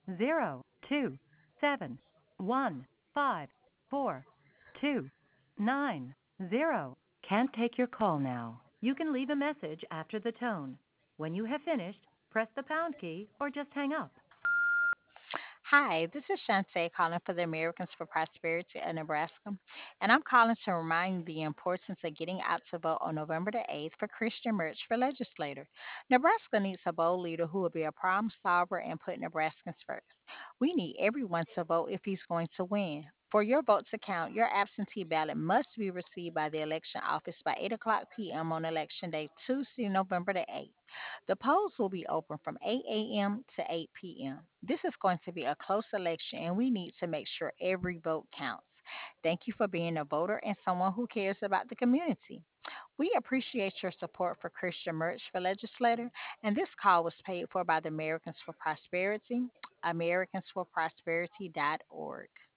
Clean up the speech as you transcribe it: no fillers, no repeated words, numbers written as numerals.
Can't take your call now. You can leave a message after the tone. When you have finished, press the pound key or just hang up. Hi, this is Shantae calling for the Americans for Prosperity of Nebraska, and I'm calling to remind you the importance of getting out to vote on November the 8th for Christian Merch for legislator. Nebraska needs a bold leader who will be a problem solver and put Nebraskans first. We need everyone to vote if he's going to win. For your vote to count, your absentee ballot must be received by the election office by 8 o'clock p.m. on Election Day, Tuesday, November the 8th. The polls will be open from 8 a.m. to 8 p.m. This is going to be a close election, and we need to make sure every vote counts. Thank you for being a voter and someone who cares about the community. We appreciate your support for Christian Merch for Legislator, and this call was paid for by the Americans for Prosperity, americansforprosperity.org.